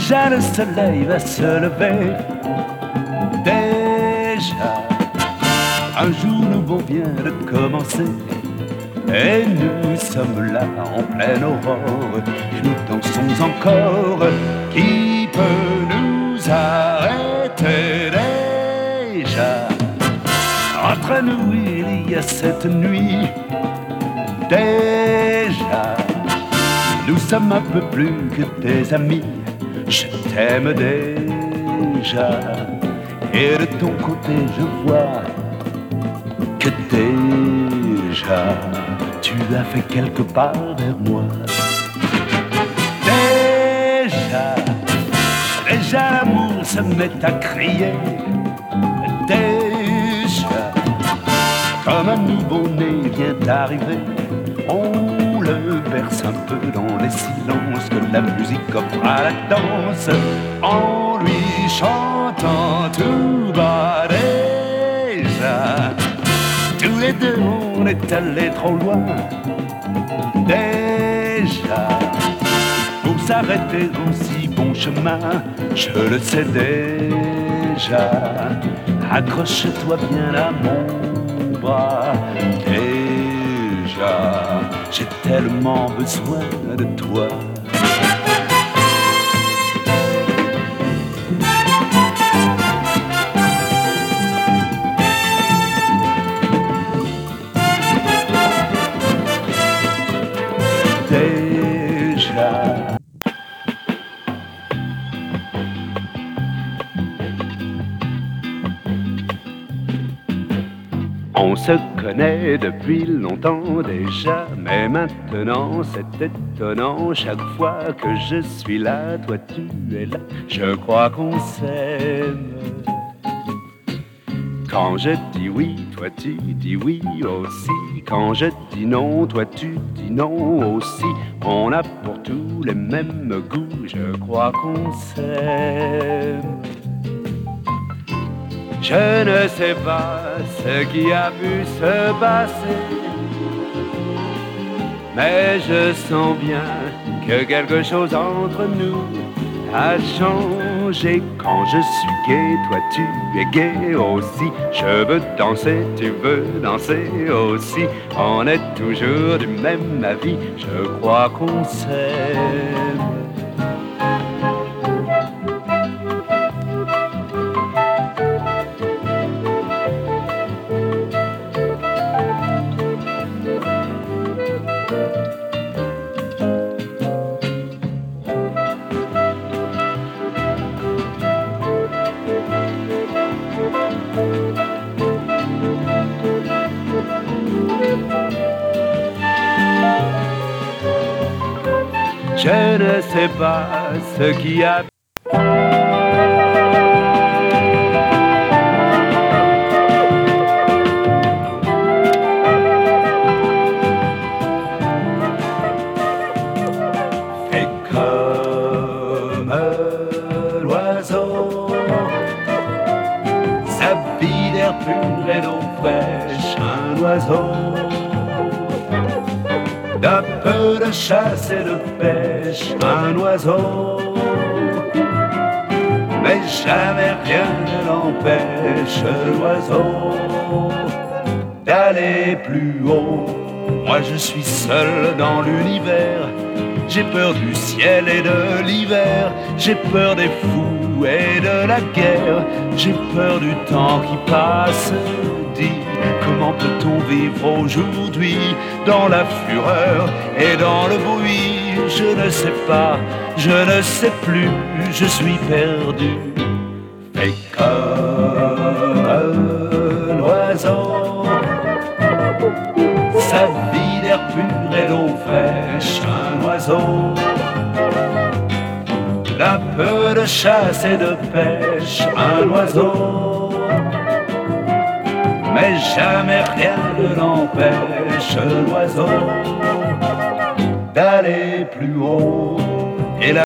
Déjà le soleil va se lever. Déjà, un jour nouveau vient de commencer. Et nous sommes là en pleine aurore. Et nous dansons encore. Qui peut nous arrêter déjà? Entre nous il y a cette nuit. Déjà, nous sommes un peu plus que des amis. Je t'aime déjà. Et de ton côté je vois que déjà tu as fait quelque part vers moi. Déjà l'amour se met à crier. Déjà, comme un nouveau-né vient d'arriver, on le berce un peu dans les silences que la musique offre à la danse, en lui chantant tout bas. Déjà, tous les deux on est allés trop loin. Déjà, pour s'arrêter en si bon chemin, je le sais déjà. Accroche-toi bien à mon bras. Déjà, j'ai tellement besoin de toi. On se connaît depuis longtemps déjà, mais maintenant c'est étonnant. Chaque fois que je suis là, toi tu es là, je crois qu'on s'aime. Quand je dis oui, toi tu dis oui aussi. Quand je dis non, toi tu dis non aussi. On a pour tous les mêmes goûts, je crois qu'on s'aime. Je ne sais pas ce qui a pu se passer, mais je sens bien que quelque chose entre nous a changé. Quand je suis gai, toi tu es gai aussi. Je veux danser, tu veux danser aussi. On est toujours du même avis, je crois qu'on s'aime. Je ne sais pas ce qui a... Fais comme l'oiseau, sa vie d'air pur et d'eau fraîche, un oiseau. D'un peu de chasse et de pêche, un oiseau. Mais jamais rien ne l'empêche, l'oiseau, d'aller plus haut. Moi je suis seul dans l'univers. J'ai peur du ciel et de l'hiver. J'ai peur des fous et de la guerre. J'ai peur du temps qui passe. Dis, comment peut-on vivre aujourd'hui dans la fureur et dans le bruit? Je ne sais pas, je ne sais plus, je suis perdu. Fais comme l'oiseau, sa vie d'air pur et d'eau fraîche, un oiseau. Un peu de chasse et de pêche, un oiseau. Mais jamais rien ne l'empêche, l'oiseau, d'aller plus haut.